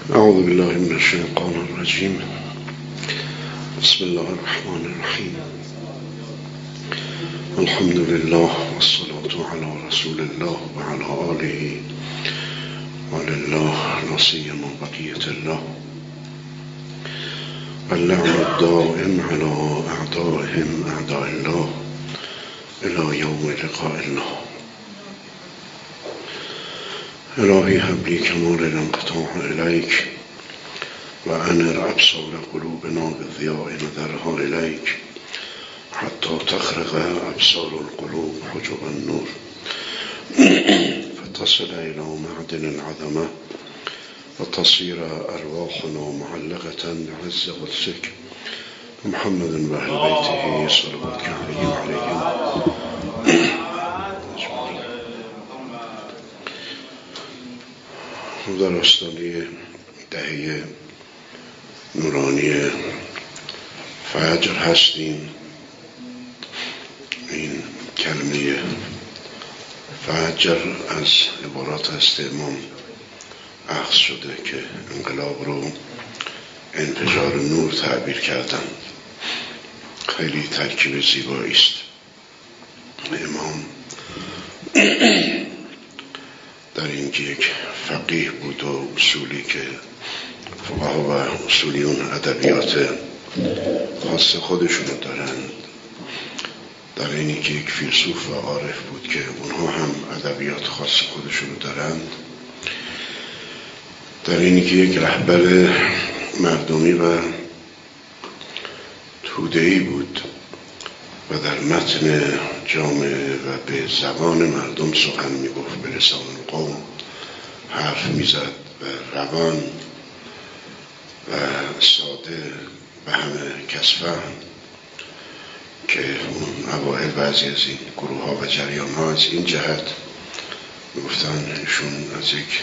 اعوذ بالله من الشیطان الرجیم. بسم الله الرحمن الرحیم. الحمد لله والصلاة على رسول الله وعلى آله ولله نصيم بقية الله واللعن الدائم على أعدائهم أعداء الله إلى يوم لقاء الله. الهی هب لی کمال الانقطاع الیک و انر ابصار قلوبنا بضیاء نظرها الیک حتی تخرق ابصار القلوب حجب النور فتصل الى معدن العظمه وتصير ارواحنا معلقه بعز قدسك محمد و اهل بیته صلوات علیهم در آستانه دهه نورانی فجر هستیم. این کلمه فجر از عبارات است امام اخذ شده که انقلاب رو انفجار نور تعبیر کردن. خیلی ترکیب زیبایی است. امام در این که یک فقیه بود و اصولی که فقها و اصولیون ادبیات خاص خودشونو دارند، در اینی که یک فیلسوف و عارف بود که اونها هم ادبیات خاص خودشونو دارند، در اینی که یک رهبر مردمی و توده‌ای بود و در متن جامعه و به زبان مردم سخن میگفت، به لسان قوم حرف میزد و روان و ساده به همه کس فهم، که اون اوائل بعضی از این گروه ها و جریان ها از این جهت میگفتن ایشون از یک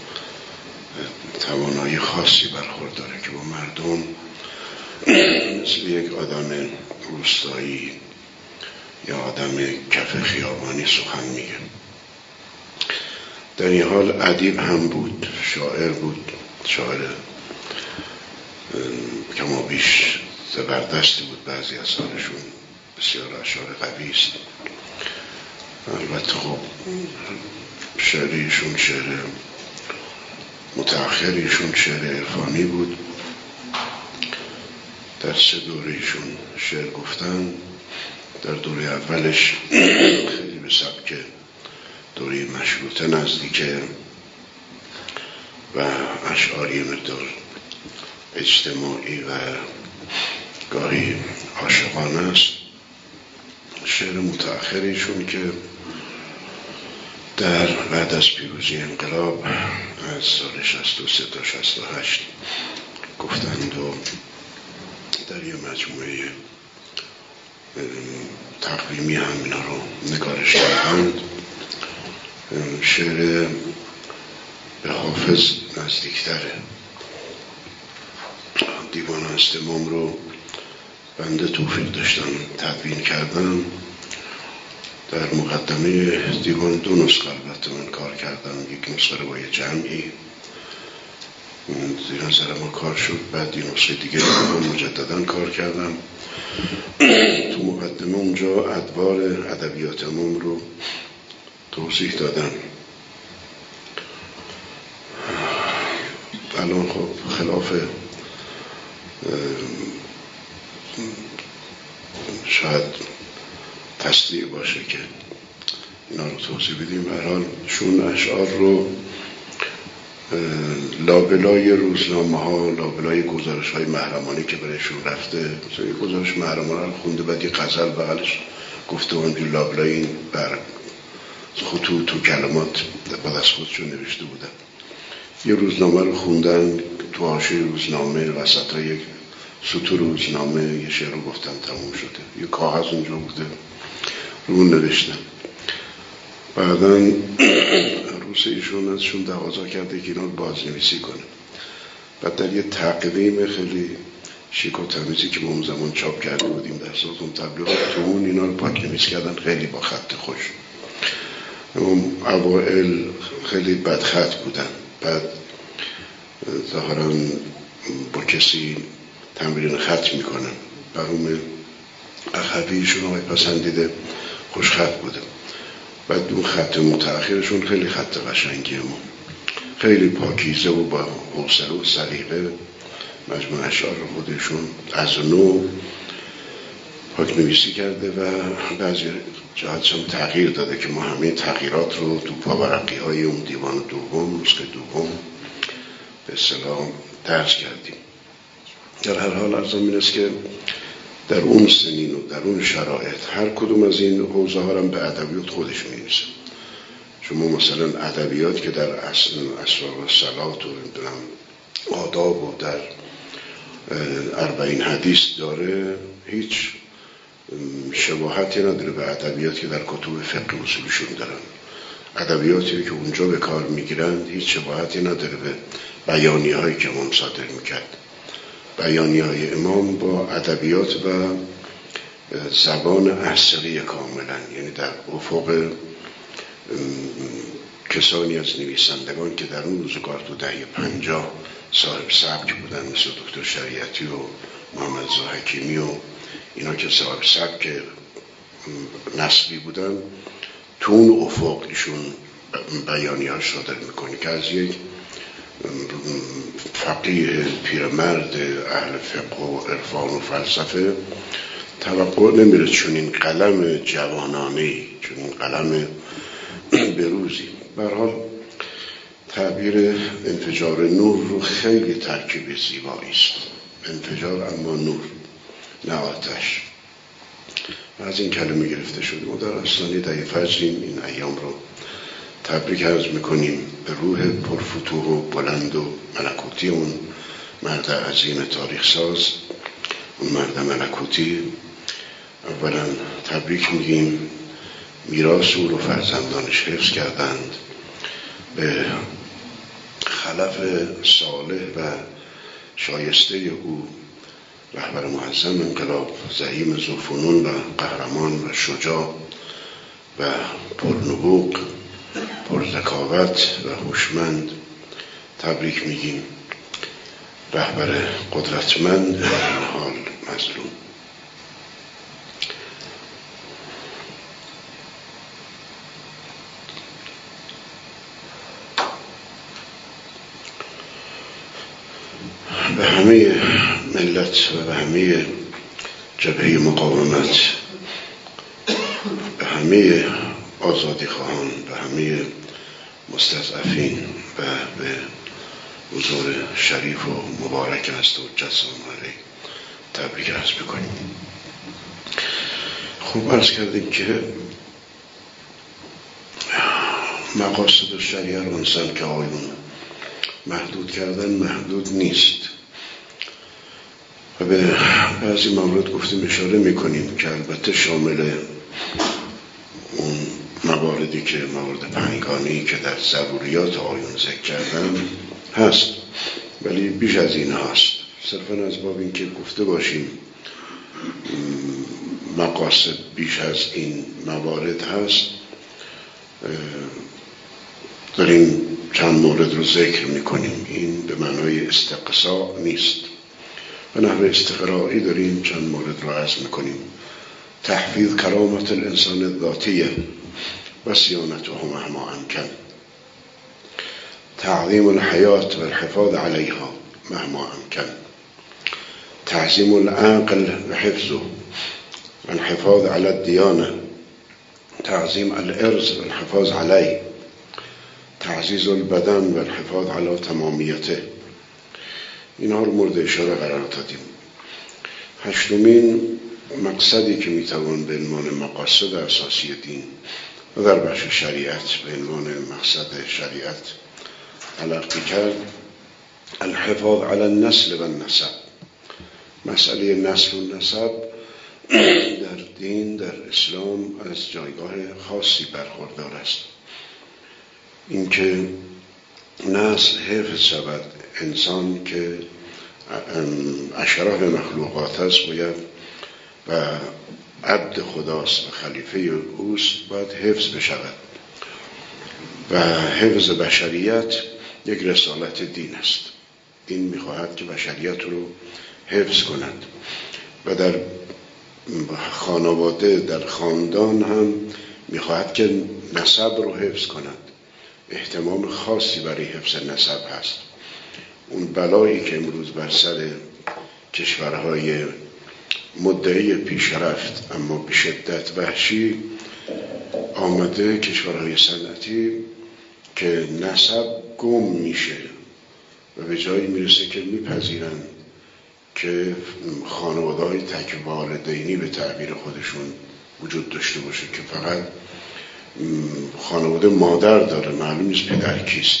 توانایی خاصی برخورداره که با مردم مثل یک آدم روستایی یا آدم کف خیابانی سخن میگه. در این حال ادیب هم بود، شاعر بود، شاعر کما بیش زبردستی بود. بعضی از سالشون بسیار اشعار قوی است. البته خب شعریشون شعر متأخریشون شعر عرفانی بود. در سه دورهشون شعر گفتن. در دوره اولش خیلی به سبک دوره مشروطه نزدیکه و اشعاری مقدار اجتماعی و گاهی عاشقانه است. شعر متأخریشون که در بعد از پیروزی انقلاب از سال 63 تا 68 گفتند و در یه مجموعه تقویمی هم اینا رو نگارش کردند. شعر به حافظ نزدیکتره. دیوان است امام رو بنده توفیق داشتم تدوین کردم. در مقدمه دیوان دو نسخه البته من کار کردم، یک نسخه رو با یه جمعی زیر نظر ما کار شد، بعد این نسخه دیگه رو مجددا کار کردم. تو مقدمه اونجا ادوار ادبیات امام رو توضیح دادم. الان خب خلاف شاید تصدیق باشه که اینا رو توضیح بدیم. به هر حال شون اشعار رو لابلای روزنامه ها، لابلای گزارش های محرمانی که برایشون رفته، مثلا یک گزارش محرمانه رو خونده، بعد یک غزل بغلش گفته و اونجور لابلای این بر خطوط و کلمات بعد از خودشون نوشته بودن. یه روزنامه رو خوندن، تو حاشیه روزنامه وسط ها یک سطور روزنامه یه شعر رو گفتن، تموم شده. یه کاغذ اونجا بوده رو نوشتن. بعدا عروس ایشون ازشون تقاضا کرده که اینا رو بازنویسی کنه. بعد در یه تقویم خیلی شیک و تمیزی که ما اون زمان چاپ کرده بودیم در سازمان تبلیغات، تو اون اینا رو پاک نویس کردن، خیلی با خط خوش. اون اوائل خیلی بدخط بودن. بعد ظاهراً با کسی تمرین خط میکنن. برام اخویشون رو پسندیده، خوش خط بوده. بعد اون خط متأخرشون خیلی خط قشنگیه، خیلی پاکیزه و با حوصله و سلیقه مجموع اشعار خودشون از نو پاک نویسی کرده و بعضی جهاتش هم تغییر داده که ما همه تغییرات رو تو پاورقی های اون دیوان دوم، نسخه دوم به اصطلاح درس کردیم. در هر حال ارزم این است که در اون سنین و در اون شرایط هر کدوم از این حوزه ها هم به ادبیات خودش می‌نویسه. شما مثلا ادبیات که در اسرار الصلات و آداب و در 40 حدیث داره هیچ شباهتی نداره به ادبیات که در کتب فقه اصولشون دارن. ادبیاتی که اونجا به کار میگیرند هیچ شباهتی نداره به بیانیه هایی که امام صادر میکرد. بیانیه های امام با ادبیات و زبان عصری کاملا، یعنی در افق کسانی از نویسندگان که در اون روزگار تو دهه 50 صاحب سبک بودن، مثل دکتر شریعتی و محمد رضا حکیمی و اینا که صاحب سبک نسبی بودن، تو اون افق ایشون بیانیه‌اش صادر میکنه که از یک فقیه پیرمرد اهل فقه و عرفان و فلسفه توقع نمیره چون این قلم جوانانه‌ای، چون این قلم بروزی. به هر حال تعبیر انفجار نور رو خیلی ترکیب زیبایی است. انفجار اما نور، نه آتش. از این کلمه گرفته شده. ما در آستانه دهه فجریم. این ایام رو تبریک عرض میکنیم به روح پرفتوح و بلند و ملکوتی اون مرد عظیم تاریخ ساز، اون مرد ملکوتی. اولا تبریک میگیم، میراث او رو فرزندانش حفظ کردند، به خلف صالح و شایسته او رهبر معظم انقلاب، زعیم ذوفنون و قهرمان و شجاع و پرنبوغ، پرذکاوت و هوشمند تبریک میگیم. رهبر قدرتمند در این حال مظلوم. به همه ملت و به همه جبهه مقاومت، به همه آزادی خواهان، به همه مستضعفین و به حضور شریف و مبارک است و جسام علیه تبریک عرض بکنیم. خوب عرض کردیم که مقاصد شریعه رو انسان که آیون محدود کردن محدود نیست و به بعضی موارد گفتیم اشاره میکنیم که البته شامل اون مواردی که موارد پنگانی که در ضروریات آیون ذکر کردن هست، ولی بیش از این هست. صرفا از باب این که گفته باشیم مقاصد بیش از این موارد هست، داریم چند مورد رو ذکر میکنیم. این به معنای استقصا نیست. و نحو استقرایی داریم چند مورد رو عرض میکنیم. تحفیظ کرامت الانسان الذاتیه و صیانته مهما امکن، تعظیم الحیات و الحفاظ علیها مهما امکن، تعظیم العقل و حفظه و الحفاظ علی الدیانه، تعظیم الارض و الحفاظ علیه، تعزیز البدن و الحفاظ علی تمامیته. اینها رو مورد اشاره قرار دادیم. هشتمین مقصدی که میتوان به عنوان مقاصد اساسی دین و در بخش شریعت به عنوان مقصد شریعت تلقی کرد، الحفاظ علی النسل و النسب. مسئله نسل و نسب در دین، در اسلام از جایگاه خاصی برخوردار است. اینکه نسل حفظ شود، انسان که اشرف مخلوقات است باید و عبد خداست و خلیفه اوست باید حفظ بشود و حفظ بشریت یک رسالت دین است. دین میخواهد که بشریت رو حفظ کند و در خانواده، در خاندان هم میخواهد که نسب رو حفظ کند. اهتمام خاصی برای حفظ نسب هست. اون بلایی که امروز بر سر کشورهای مدعی پیشرفت اما به شدت وحشی آمده، کشورهای صنعتی، که نسب گم میشه و به جایی میرسه که میپذیرن که خانواده‌های تک والدینی به تعبیر خودشون وجود داشته باشه که فقط خانواده مادر داره، معلوم نیست پدر کیست.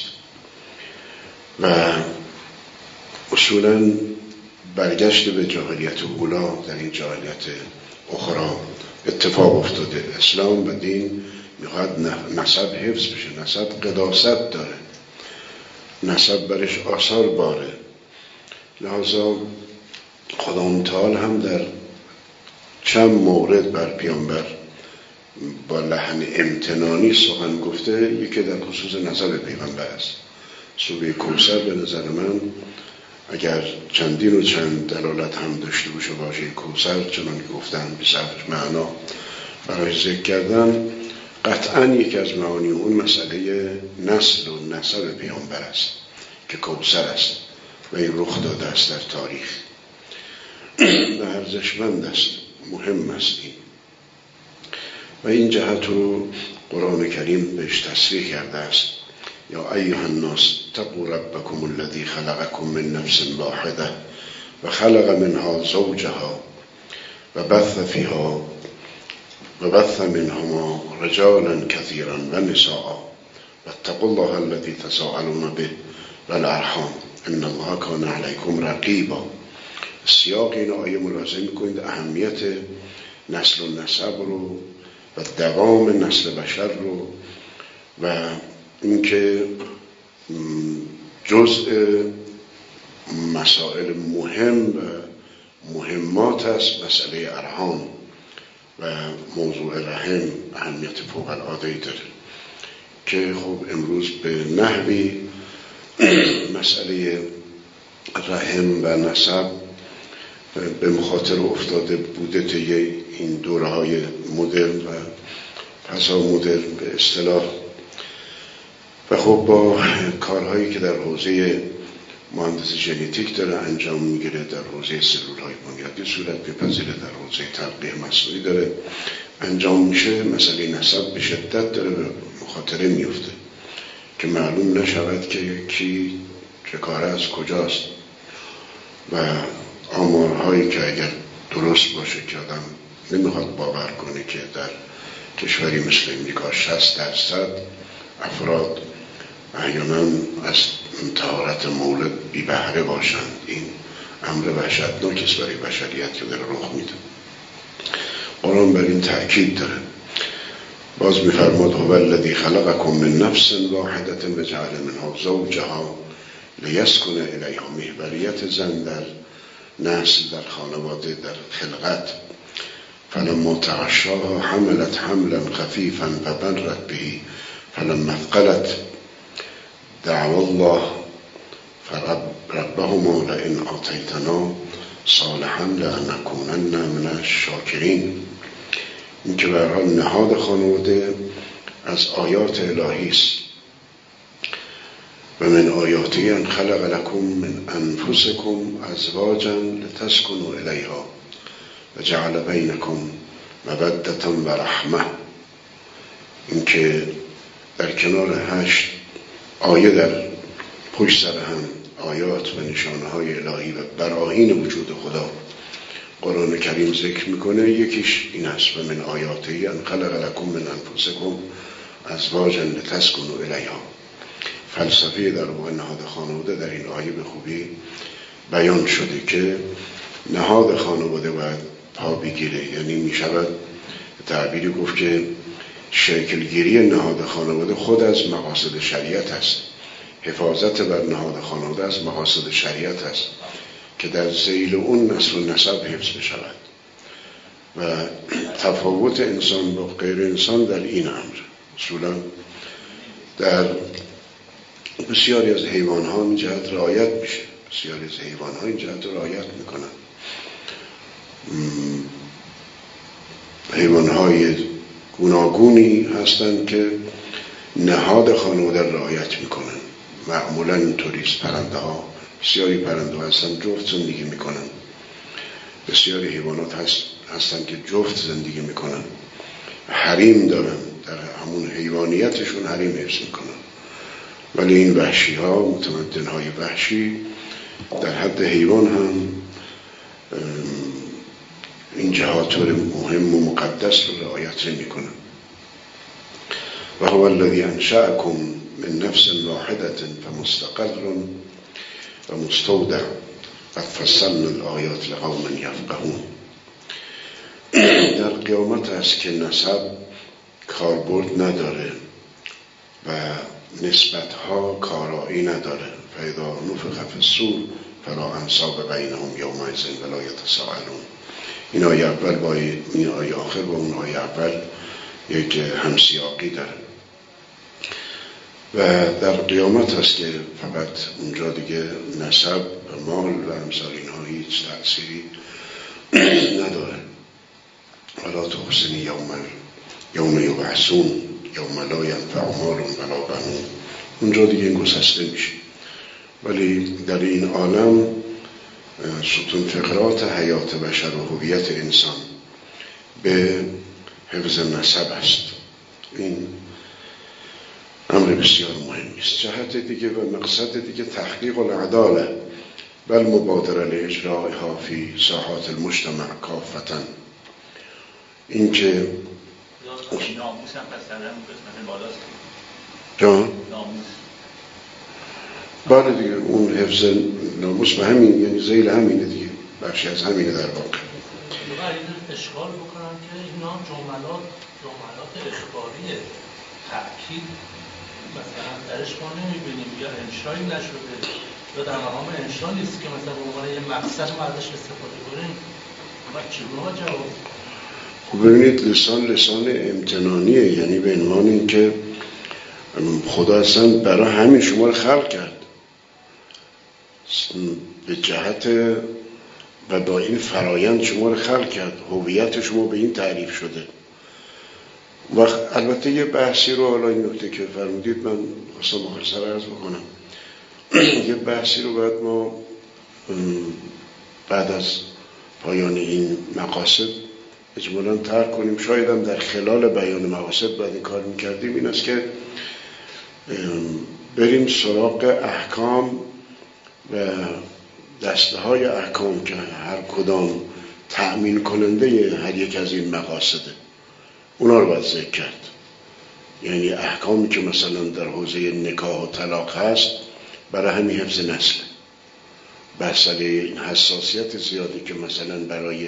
و اصولاً برگشت به جاهلیت اولا در این جاهلیت اخرى اتفاق افتاده. اسلام و دین میخواد نسب حفظ بشه. نسب قداست داره، نسب برش آثار باره. لذا خدا متعال هم در چند مورد بر پیامبر با لحن امتنانی سخن گفته. یکی در خصوص نسب پیغمبر است. سوره کوثر به نظر من اگر چندین و چند دلالت هم داشته باشه واژه کوثر، چنان که گفتن به صرف معنا برای ذکر کردن، قطعا یکی از معانی اون مسئله نسل و نسب پیامبر است که کوثر است و این رخ داده است در تاریخ و ارزشمند است، مهم است این. و این جهت رو قرآن کریم بهش تصریح کرده است: یا ایها الناس اتقوا ربکم الذی خلقکم من نفس واحده و خلق منها زوجها و بث منهما رجالا كثيرا و نساء و اتقوا الله الذی تساءلون به والارحام ان الله کان علیکم رقیبا. سیاق این آیه ملاحظه میکنید اهمیت نسل و نسب رو و دوام نسل بشر رو و اینکه جزء مسائل مهم و مهمات است مسئله ارحام و موضوع رحم اهمیت فوق العاده ای داره که خب امروز به نحوی مسئله رحم و نسب به مخاطر افتاده بوده طی این دوره‌های مدرن و پسا مدرن به اصطلاح. و خب با کارهایی که در حوزه مهندسی ژنتیک داره انجام میگیره، در حوزه سلول‌های بنیادی صورت بپذیره، در حوزه تلقیح مصنوعی داره انجام میشه، مسئله نسب به شدت داره به مخاطره میفته که معلوم نشود که کی چه کاره از کجاست. و آمارهایی که اگر درست باشه که آدم نمیخواد باور کنه که در کشوری مثل امریکا 60% افراد احیانا از طهارت مولد بی بهره باشند. این امر وحشتناک است برای بشریت که داره رخ میده. قرآن بر این تأکید داره. باز میفرماد هو الذی خلقکم من نفس واحدة و جعل منها زوجها لیسکن الیها. محوریت زن در نسل، در خانواده، در خلقت. فلما تغشاها حملت حملا خفیفا فمرت به فلما اثقلت دعوا الله ربهما لئن آتیتنا صالحا لنکونن من الشاکرین. این که به هر حال نهاد خانواده از آیات الهی است. و من آیاتی ان خلق لکم من انفسکم ازواجا لتسکنوا الیها و جعل بینکم مودة و رحمه. این که در کنار 8 آیه در پشت سر هم آیات و نشانه های الهی و براهین وجود خدا قرآن کریم ذکر میکنه، یکیش این است: و من آیاتی ان خلق لکم من انفسکم ازواجا لتسکنوا الیها. فلسفه در واقع نهاد خانواده در این آیه به خوبی بیان شده که نهاد خانواده باید پا بگیره. یعنی میشود تعبیری گفت که شکلگیری نهاد خانواده خود از مقاصد شریعت است. حفاظت بر نهاد خانواده از مقاصد شریعت است که در ذیل اون نسل و نسب حفظ بشود. و تفاوت انسان با غیر انسان در این امر اصولا در بسیاری از حیوان‌ها این جهت رعایت میشه. بسیاری از حیوان‌ها این جهت رو رعایت میکنن. حیوان‌های گوناگونی هستند که نهاد خانواده رعایت میکنن. معمولا اینطوریست. پرنده ها، بسیاری پرنده ها هستن جفت زندگی میکنن. بسیاری حیوانات هستن که جفت زندگی میکنن، حریم دارن، در همون حیوانیتشون حریم حفظ میکنن. ولی این وحشی ها، متمدن های وحشی، در حد حیوان هم این جهات مهم و مقدس رو رعایت نمیکنن. و هو الذی انشأکم من نفس واحدة فمستقر و مستودع قد فصلنا الآیات لقوم یفقهون. در قیامت است که نسب کاربرد نداره و نسبتها کارایی نداره. فاذا نفخ فی الصور فلا انساب بینهم یومئذ ولا یتساءلون. این آیه اول با این آیه آخر با اون آیه اول یک همسیاقی داره. و در قیامت هست که فقط اونجا دیگه نسب و مال و امثال اینها هیچ تأثیری نداره. ولا تخزنی یوم یبعثون یوم لا ینفع مال ولا بنون. اونجا دیگه این گسسته میشه. ولی در این عالم ستون فقرات حیات بشر و هویت انسان به حفظ نسب است. این امر بسیار مهمی است. جهت دیگه و مقصد دیگه تحقیق العداله بل مبادره لاجرائها فی ساحات المجتمع کافتا. این که ناموس هم پس در همون قسمت بالاست. جان؟ ناموس بله دیگه، اون حفظ ناموس به همین، یعنی ذیل همینه دیگه، بخشی از همینه در واقع. این اشکال بکنم که اینا جملات اخباریه، تأکید مثلا درش ما نمیبینیم یا انشایی نشده یا در مقام انشا نیست که مثلا به عنوان یه مقصد ما ازش استفاده کنیم. و چگونه جواب؟ خب ببینید، لسان امتنانیه، یعنی به عنوان این که خدا اصلا برای همین شما رو خلق کرد به جهت و با این فرایند شما رو خلق کرد. هویت شما به این تعریف شده. و البته یه بحثی رو، حالا این نکته که فرمودید من خواستم مختصر عرض بکنم، یه بحثی رو باید ما بعد از پایان این مقاصد اجمالاً ترک کنیم. شاید هم در خلال بیان مقاصد باید این کار میکردیم. این است که بریم سراغ احکام و دسته های احکام که هر کدام تأمین کننده هر یک از این مقاصده، اونا رو باید ذکر کرد. یعنی احکامی که مثلا در حوزه نکاح و طلاق هست برای همین حفظ نسل، مسئله این حساسیت زیادی که مثلا برای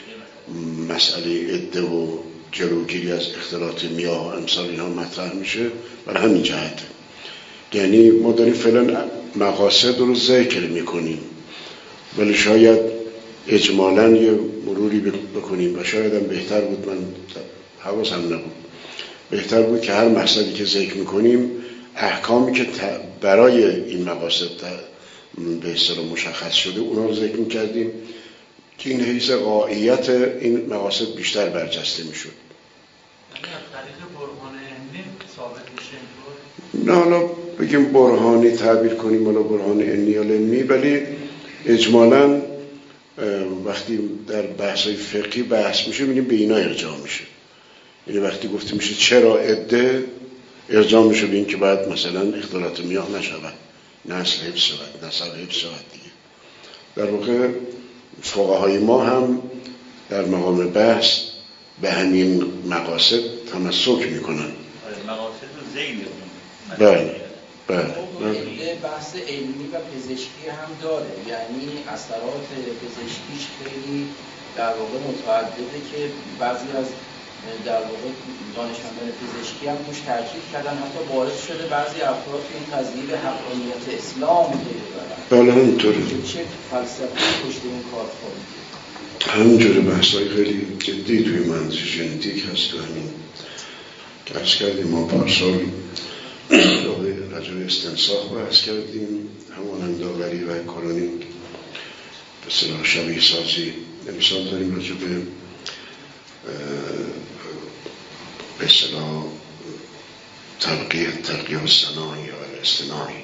مسئله عده و جلوگیری از اختلاط میاه و امثال اینها مطرح میشه، برای همین جهت. یعنی ما داریم فعلا مقاصد رو ذکر میکنیم، ولی شاید اجمالاً یه مروری بکنیم و شاید هم بهتر بود، من حواسم نبود، بهتر بود که هر مقصدی که ذکر میکنیم احکامی که برای این مقاصد به اصطلاح مشخص شده اونا رو ذکر میکردیم که این حیث غایت این مقاصد بیشتر برجسته میشد. یعنی از طریق برهان علمی ثابت میشه نه اینطور؟ حالا بگیم برهانی تعبیر کنیم، حالا برهان علمی یا علمی، ولی اجمالاً وقتی در بحث‌های فقهی بحث میشه می‌بینیم به اینا ارجاع میشه. یعنی وقتی گفته میشه چرا عده، ارجاع میشه به این که باید مثلا اختلاط میاه نشود، نسل حفظ شود، نسل حفظ شود دیگه. در واقع فقهای ما هم در مقام بحث به همین مقاصد تمسک میکنن. مقاصد رو ذیل بله بله. بحث علمی و پزشکی هم داره، یعنی اثرات پزشکیش خیلی در واقع متعدده که بعضی از در واقع دانشمندان پزشکی هم توش تاکید کردن، حتی باعث شده بعضی افراد این قضیه به حقانیت اسلام پی ببرن. بله همینطوره. چه فلسفه پشت این کار خواهید؟ همینجوره. بحث‌های خیلی جدی توی منظر ژنتیک هست. تو همین که عرض کردیم ما پارسال راجع به استنساخ بحث کردیم، همون انداوری و کرونینگ به اصطلاح شبیه سازی. امسال داریم راجع به اصطلاح تلقیه صناعی یا اصطناعی،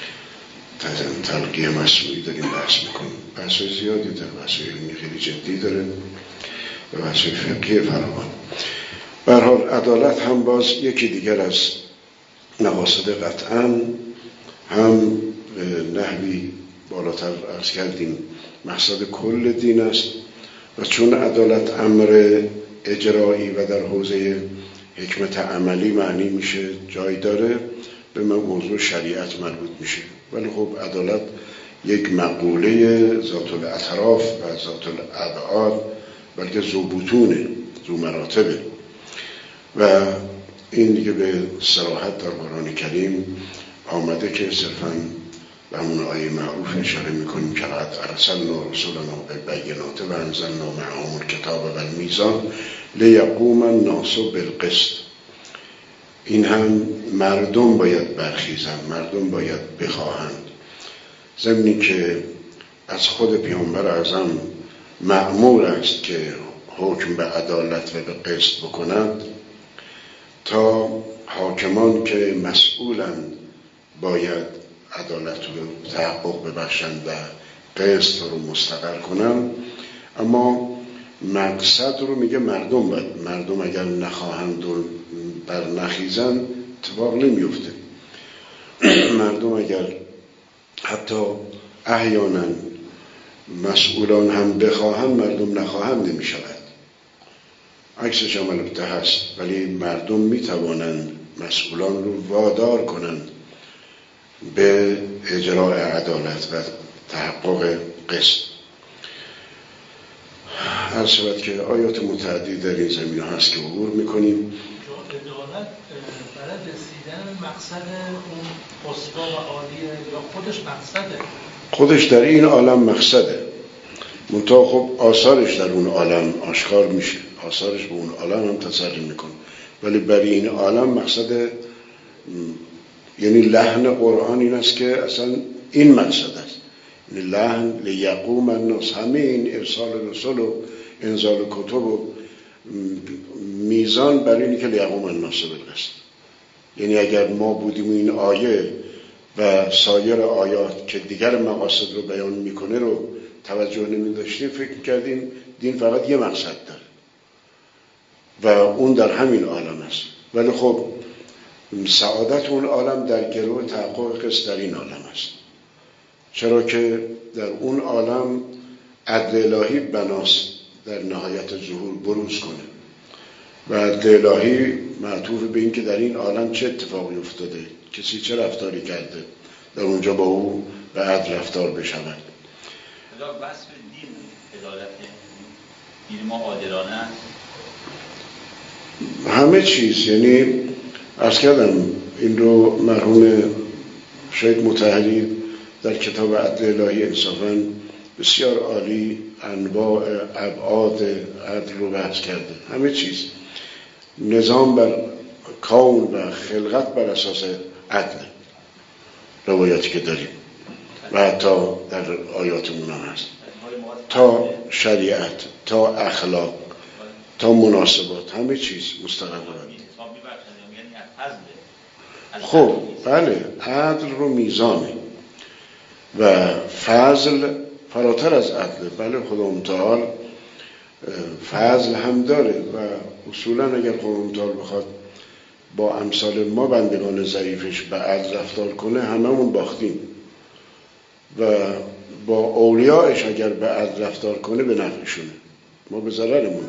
تلقیه مصنوعی داریم بحث میکنیم. بحث‌های زیادی داره، بحث‌های علمی خیلی جدی داره و بحث‌های فقهی فراوان. به هر حال عدالت هم باز یکی دیگر از مقاصد قطعاً هم نحوی بالاتر عرض کردیم مقصد کل دین است و چون عدالت امر اجرایی و در حوزه حکمت عملی معنی میشه، جای داره، به موضوع شریعت مربوط میشه. ولی خب عدالت یک مقوله ذات الاطراف و ذات الابعاد، بلکه ذو بطونه، ذو مراتبه و این دیگه به صراحت در قرآن کریم آمده که صرفاً به همون آیه معروف اشاره میکنیم که لقد ارسلنا رسلنا بالبینات و انزلنا معهم الکتاب و المیزان لیقوم الناس بالقسط. این هم مردم باید برخیزند، مردم باید بخواهند، ضمنی که از خود پیامبر اعظم مأمور است که حکم به عدالت و به قسط بکنند، تا حاکمان که مسئولند باید عدالت رو تحقق ببخشند و قسط رو مستقر کنند. اما مقصد رو میگه مردم باید، مردم اگر نخواهند و بر نخیزند اتفاق نمیفته. مردم اگر حتی احیانا مسئولان هم بخواهند، مردم نخواهند نمیشود. عکسش هم البته هست، ولی مردم میتوانند مسئولان رو وادار کنند به اجراء عدالت و تحقق قسط. هر شود که آیات متعددی در این زمینه هست که عبور میکنیم. عدالت برای رسیدن مقصد اون اسوا و عالیه یا خودش مقصده؟ خودش در این عالم مقصده، منتها خب آثارش در اون عالم آشکار میشه، آثارش به اون عالم هم تسری میکنه. ولی برای این عالم مقصد، یعنی لحن قرآن این است که اصلا این مقصد است، یعنی لحن لیقوم الناس، همه این ارسال رسول و انزال کتب و میزان برای اینی که لیقوم الناس بالقسط. یعنی اگر ما بودیم این آیه و سایر آیات که دیگر مقاصد رو بیان میکنه رو توجه نمی داشتیم، فکر میکردیم دین فقط یه مقصد داره و اون در همین عالم است. ولی خب سعادت اون عالم در گرو تحقق قسط در این عالم است، چرا که در اون عالم عدل الهی بناست در نهایت ظهور بروز کنه و عدل الهی معطوف به این که در این عالم چه اتفاقی افتاده، کسی چه رفتاری کرده، در اونجا با او به عدل رفتار بشود. وصف دین عدالت، دین ما عادلانه است همه چیز. یعنی عرض کردم این رو مرحوم شهید مطهری در کتاب عدل الهی انصافاً بسیار عالی انواع ابعاد عدل رو بحث کرده. همه چیز، نظام بر کون و خلقت بر اساس عدل، روایاتی که داریم و حتی در آیاتمون هم هست، تا شریعت، تا اخلاق، تا مناسبات، همه چیز مستقر بود. خب بله، عدل رو میزانه و فضل فراتر از عدل. بله خدا متعال فضل هم داره و اصولا اگر خدا متعال بخواد با امثال ما بندگان ضعیفش به عدل رفتار کنه، هممون باختیم و با اولیاءش اگر به عدل رفتار کنه به نفعشونه، ما به ضررمون.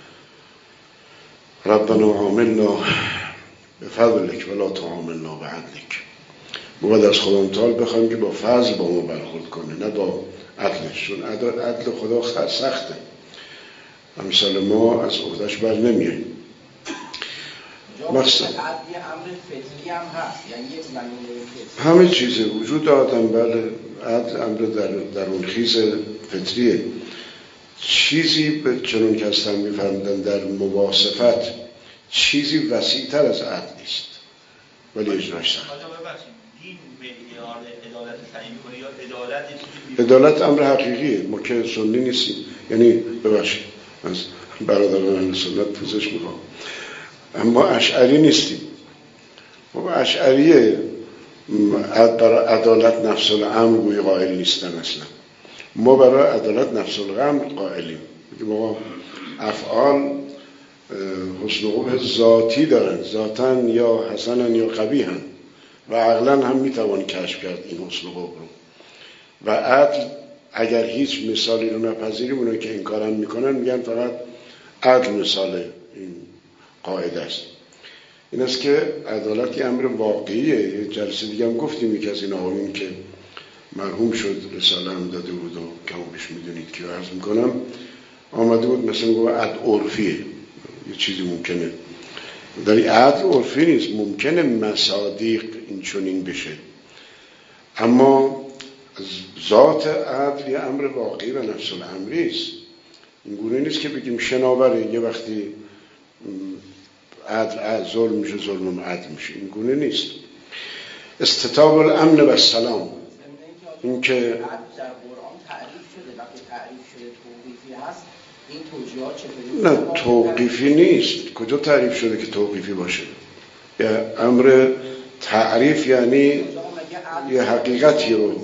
ربنا عاملنا بفضلک ولا تعاملنا بعدلک. ما باید از خدا متعال بخوایم که با فضل با ما برخورد کنه، نه با عدلش، چون عدل خدا سخته، امثال ما از عهده‌اش بر نمیاییم. مقصد عدل امر فطری هم هست، یعنی یک زمینه همه چیزه وجود آدم. بله عدل امر درون خیز فطریه. چیزی به چنون که هستن میفرمدن در مواسفت چیزی وسیع‌تر از عدل است، ولی اجراش سخت. تعیین کنه یا عدالت یه چیزی؟ عدالت امر حقیقیه. ما که سنی نیستیم، یعنی ببخشید از برادران اهل سنت پوزش میخوام، اما اشعری نیستیم. ما اشعریه برای عدالت نفس الامر گوی قائل نیستن. اصلا ما برای عدالت نفس الامر قائلیم. ما افعال حسن و قبح ذاتی دارن، ذاتن یا حسنن یا قبیحن و عقلا هم میتوان کشف کرد این حسن و قبح رو. و عدل اگر هیچ مثالی رو نپذیریم، اونایی که این کارم میکنن میگن فقط عدل مثال این قاعده است. این است که عدالت یه امر واقعیه. یه جلسه دیگه هم گفتیم یکی از این آقایون که مرحوم شد رساله هم داده بود و کمابیش میدونید که عرض میکنم، آمده بود مثلا گفت عدل عرفیه، یه چیزی ممکنه، در این عدل عرفی نیست، ممکنه مصادیق این چنین بشه، اما ذات عدل یه امر واقعی و نفس الامری است. این گونه نیست که بگیم شناوره، یه وقتی عدل ظلم میشه، ظلم عدل میشه، این گونه نیست. استتاب الامن و السلام، این که در قرآن تعریف شده، وقتی تعریف شده توقیفی هست، این توجیهات چطوری؟ نه توقیفی نیست. کجا تعریف شده که توقیفی باشه؟ یه امر تعریف یعنی یه حقیقتی رو.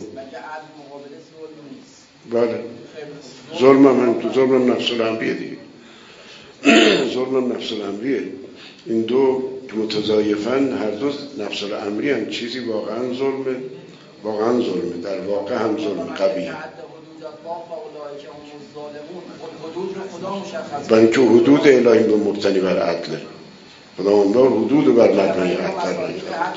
بله ظلم هم تو ظلم نفس الامریه دیگه. ظلم نفس الامریه. این دو که متضایفن هر دو نفس الامری هم، چیزی واقعا ظلمه، واقعا ظلمه، در واقع هم ظلم قبیه. برای که حدود الهی به مبتنی بر عدله، خداوندار حدود بر مبنای عدل.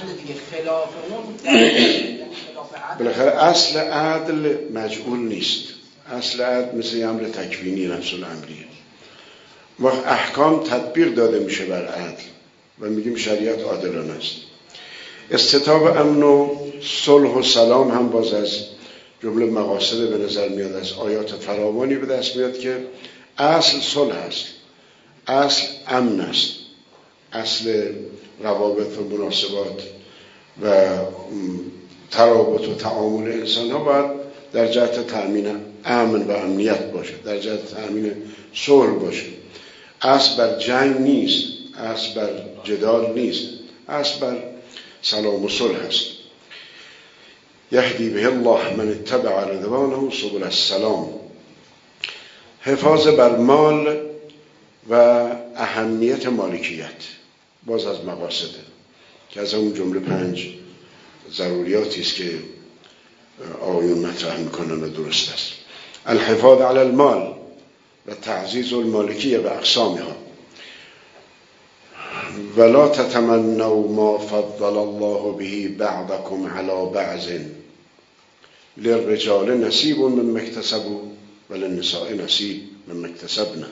بالاخره اصل عدل مجعول نیست. اصل عدل مثل امر تکوینی نفس الامریه. وقت احکام تطبیق داده میشه بر عدل و میگیم شریعت عادلانه است. استتاب امن و صلح و سلام هم باز از جمله مقاصد به نظر میاد، از آیات فراوانی به دست میاد که اصل صلح است، اصل امن است، اصل روابط و مناسبات و ترابط و تعامل انسان ها باید در جهت تأمین امن و امنیت باشه، در جهت تأمین صلح باشه. اصل بر جنگ نیست، اصل بر جدال نیست، اصل بر سلام و صلح است. یهدی به الله من اتبع رضوانه سبل السلام. حفاظ بر مال و اهمیت مالکیت باز از مقاصده که از اون جمله 5 ضروریاتی است که آقایون مطرح میکنن و درست است. الحفاظ علی المال و تعزیز المالکیه و اقسامها. ولا تتمنوا ما فضل الله به بعضكم على بعض للرجال نصیب مما اکتسبوا وللنساء نصیب مما اکتسبن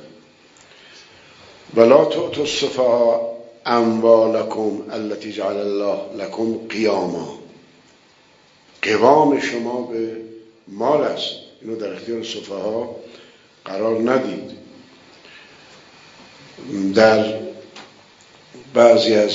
ولا تؤتوا السفهاء اموالكم التي جعل الله لكم قیاما. قوام شما به مال است، اینو در اختیار سفها قرار ندید. در بعضی از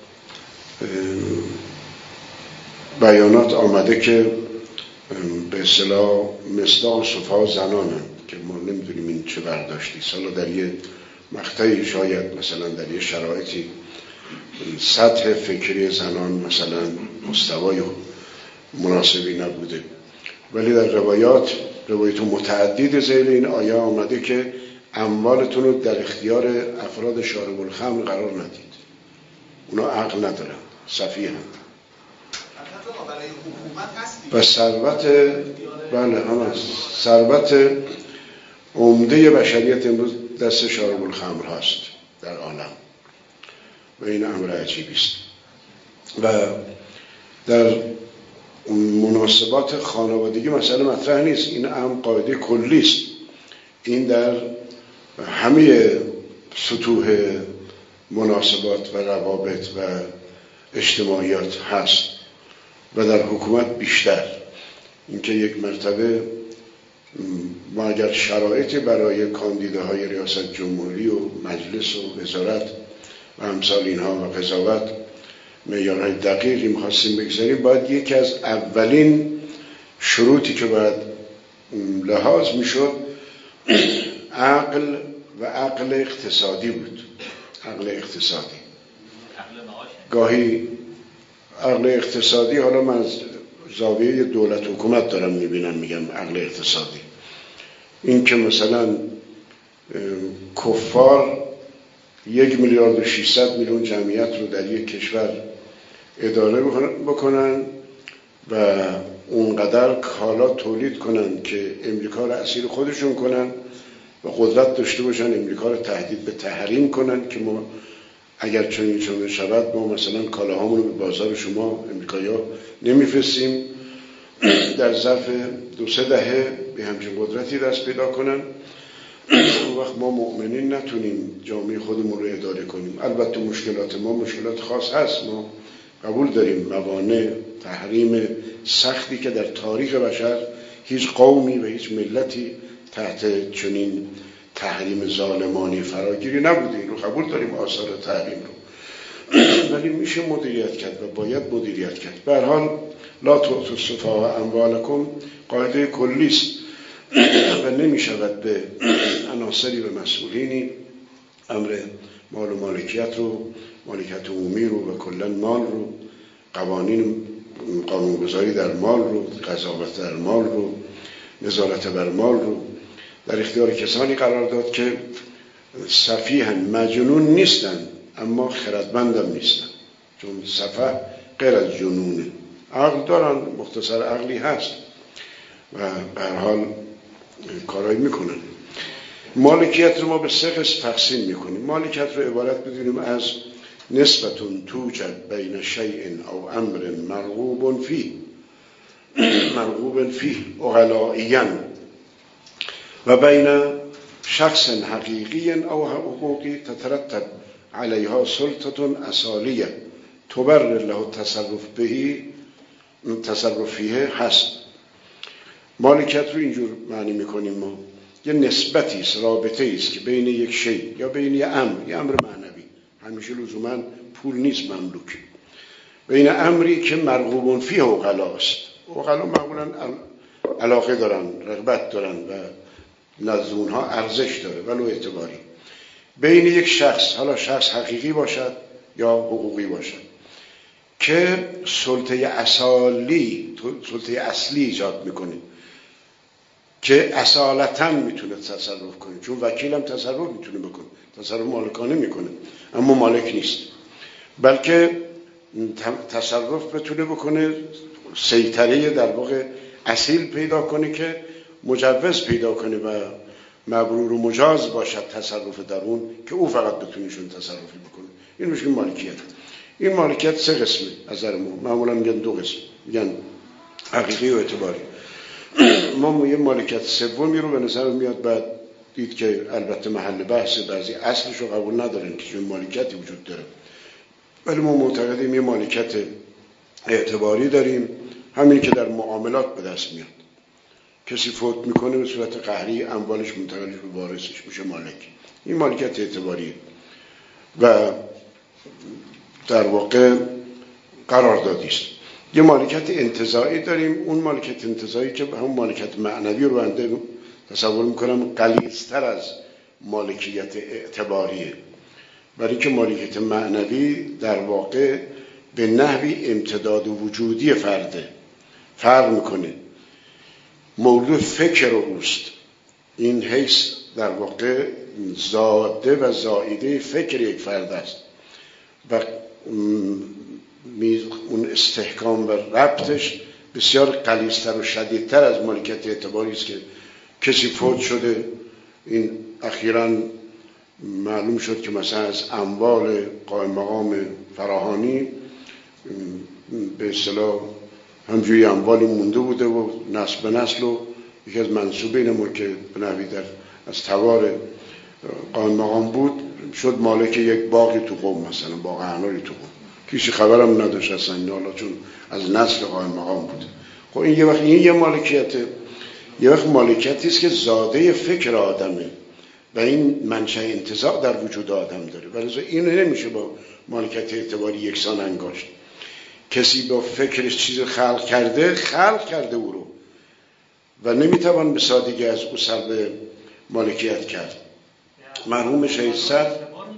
بیانات آمده که به اصطلاح مصداق سفها زنانن که ما نمیدونیم این چه برداشتی. سالا در یه مقطعی شاید مثلا در یه شرایطی سطح فکری زنان مثلا مستوای مناسبی نبوده، ولی در روایات متعدد ذیل این آیه آمده که اموالتون رو در اختیار افراد شارب الخمر قرار ندید، اونا عقل ندارن، سفیهن و ثروت ثروت عمده بشریت امروز دست شارب الخمر هست در عالم و این امر عجیبی است. و در مناسبات خانوادگی مسئله مطرح نیست، این هم قاعده کلی است، این در همه سطوح مناسبات و روابط و اجتماعیات هست و در حکومت بیشتر. اینکه یک مرتبه ما اگر شرایطی برای کاندیداهای ریاست جمهوری و مجلس و وزارت و امثال اینها و قضاوت معیارهای دقیقی می‌خواستیم بگذاریم، باید یکی از اولین شروطی که باید لحاظ میشد عقل و عقل اقتصادی بود. عقل اقتصادی گاهی عقل اقتصادی، حالا من از زاویه دولت و حکومت دارم میبینم، میگم عقل اقتصادی، این که مثلا کفار 1,600,000,000 جمعیت رو در یک کشور اداره بکنن و اونقدر کالا تولید کنن که امریکا رو اسیر خودشون کنن و قدرت داشته باشن امریکا رو تهدید به تحریم کنن که ما اگر چنین شود ما مثلا کالاهامون رو به بازار شما امریکایی‌ها نمیفرستیم، در ظرف 2-3 دهه به همچین قدرتی دست پیدا کنن. اون وقت ما مؤمنین نتونیم جامعه خودمون رو اداره کنیم. البته مشکلات ما مشکلات خاص هست، ما قبول داریم موانع تحریم سختی که در تاریخ بشر هیچ قومی و هیچ ملتی تحت چنین تحریم ظالمانی فراگیری نبوده، این رو قبول داریم، آثار تحریم رو، ولی میشه مدیریت کرد و باید مدیریت کرد. به هر حال لا تؤتوا السفهاء اموالکم قاعده کلی است و نمیشود به عناصری و مسئولینی امر مال و مالکیت رو، مالکیت عمومی رو و کلا مال رو، قانونگذاری در مال رو، قضاوت در مال رو، نظارت بر مال رو در اختیار کسانی قرار داد که سفیهن، مجنون نیستن اما خردمندم نیستن، چون سفه غیر از جنونه، عقل دارن، مختصر عقلی هست و به هر حال کارایی میکنن. مالکیت رو ما به 3 قسم تقسیم میکنیم. مالکیت رو عبارت بدونیم از نسبتون توجد بین شیء او امر مرغوب فیه اغلائیاً و بین شخص حقیقی او حقوقی تترتب علیها سلطة اصالیه تبرر له تصرف فیه هست. مالکیت رو اینجور معنی میکنیم ما، یه نسبتی است، رابطه است که بین یک شی یا بین یه امر معنوی، همیشه لزوما پول نیست مملوک، بین امری که مرغوب فیه عقلا است. عقلا معمولا علاقه دارن، رغبت دارن و نزد اونها ارزش داره ولو اعتباری، بین یک شخص، حالا شخص حقیقی باشد یا حقوقی باشد، که سلطه اصلی ایجاد میکنه که اصالتاً میتونه تصرف کنه، چون وکیل هم تصرف میتونه بکنه، تصرف مالکانه میکنه اما مالک نیست، بلکه تصرف بتونه بکنه، سیطره در واقع اصیل پیدا کنه که مجوز پیدا کنه و مبرور و مجاز باشد تصرف در اون که او فقط بتونیشون تصرفی بکنه. این میشه مالکیت. این مالکیت 3 قسمه از نظر ما، معمولا میگن 2 قسم، میگن حقیقی و اعتباری. ما یه مالکیت سومی رو به نظر میاد بعد دید که البته محل بحث، بعضی اصلش رو قبول ندارن که چون مالکیتی وجود داره، ولی ما معتقدیم یه مالکیت اعتباری داریم، همین که در معاملات به دست میاد. کسی فوت میکنه به صورت قهری اموالش منتقل به وارثش میشه مالک، این مالکیت اعتباریه و در واقع قراردادی است. یه مالکیت انتزاعی داریم، اون مالکیت انتزاعی که همون مالکیت معنوی رو بنده تصور میکنم غلیظتر از مالکیت اعتباریه، برای که مالکیت معنوی در واقع به نحوی امتداد وجودی فرق میکنه، مورد فکر اوست، این حیث در واقع زاده و زائیده فکر یک فرد است و اون استحکام و ربطش بسیار غلیظتر و شدیدتر از مالکیت اعتباری است که کسی فوت شده، این اخیراً معلوم شد که مثلا از اموال قائم مقام فراهانی به اصطلاح همجوری اموالی مونده بوده و نسل به نسل و یکی از منسوبین ما که به نحوی از توار قائم مقام بود شد مالک یک باغی تو قم، مثلا باغ اناری تو قم، کسی خبرم نداشت اصلا، حالا چون از نسل قائم مقام بود. خب این یه مالکیته، یه وقت مالکیتی است که زاده فکر آدمه و این منشأ انتزاع در وجود آدم داره، ولی اینو نمیشه با مالکیت اعتباری یکسان انگاشت. کسی با فکرش چیز خلق کرده او رو، و نمیتوان به سادگی از او سلب مالکیت کرد. مرحوم شهید صدر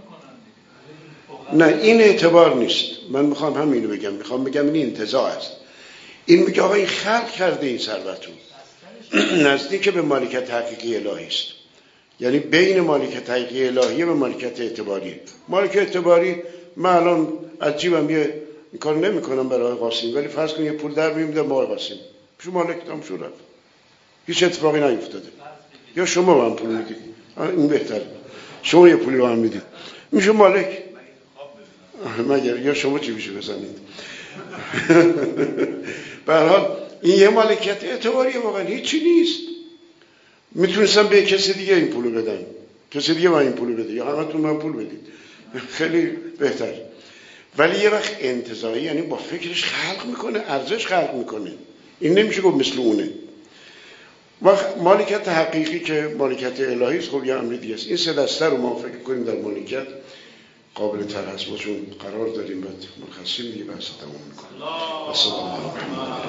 نه این اعتبار نیست، من میخوام همینو بگم، میخوام بگم این انتزاع است. این میگه آقا این خلق کرده این ثروتو نزدیک به مالکیت حقیقی الهی است، یعنی بین مالکیت حقیقی الهی و مالکیت اعتباری. مالکیت اعتباری من الان از جیبم یه این کار نمی کنم برای قاسم، ولی فرض کن یه پول در میمیدم با قاسم شو مالک دام شو رفت، هیچ اتفاقی نیفتاده. یا شما من پول میدید، این بهتره، شما یه پولی رو هم میدید میشه مالک، مگر یا شما چی میشه بزنید. به هر حال این یه مالکیت اعتباریه، واقعا هیچی نیست. میتونستم به کسی دیگه این پولو بدم، کسی دیگه من این پولو بده، یا همتون من پول بدید، خیلی بهتر. ولی یه وقت انتزاعی یعنی با فکرش خلق میکنه، ارزش خلق میکنه، این نمیشه گفت مثل اونه. وقت مالکیت حقیقی که مالکیت الهی است، خب یه امر دیگه است. این سه دسته رو ما فکر کنیم در مالکیت قابل تر هست، ما چون قرار داریم بعد مرخصیم دیگه بحث تموم میکنیم.